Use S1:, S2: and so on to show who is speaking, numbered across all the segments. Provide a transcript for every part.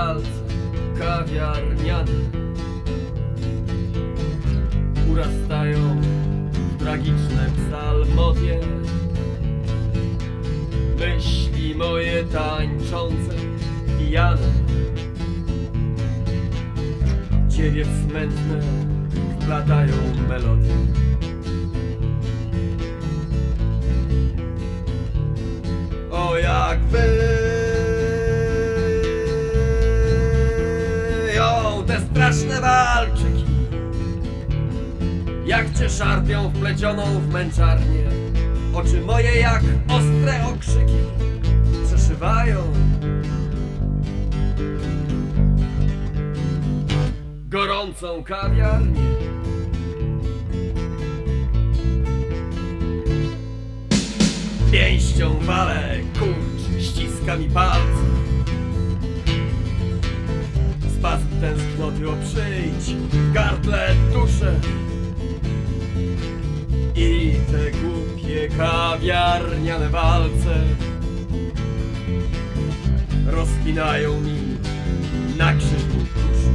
S1: walce kawiarniane urastają w tragiczne psalmodie. Myśli moje tańczące, pijane, ciebie smętne wplatają melodie. O, jak wyją te straszne walczyki, jak cię szarpią wplecioną w męczarnię. Oczy moje jak ostre okrzyki przeszywają gorącą kawiarnię. Pięścią walę, kurcz ściska mi palce. Spazm tęsknoty oprzyjdź w gardle duszę. I te głupie kawiarniane walce rozpinają mi na krzyżu duszy.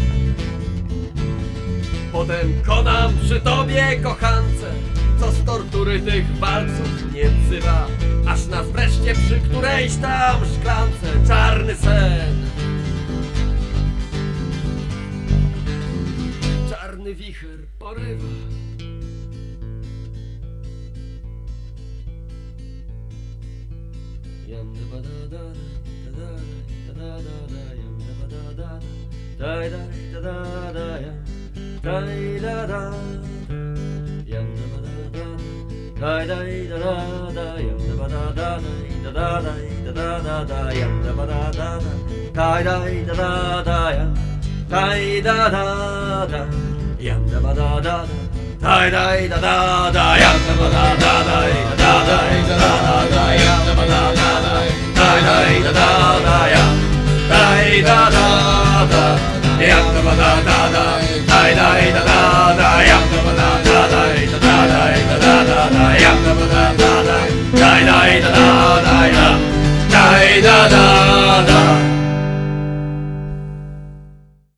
S1: Potem konam przy tobie, kochance, co z tortury tych walców nie wzywa, aż nas wreszcie przy którejś tam szklance czarny sen, czarny wicher porywa.
S2: Yam da ba da da da.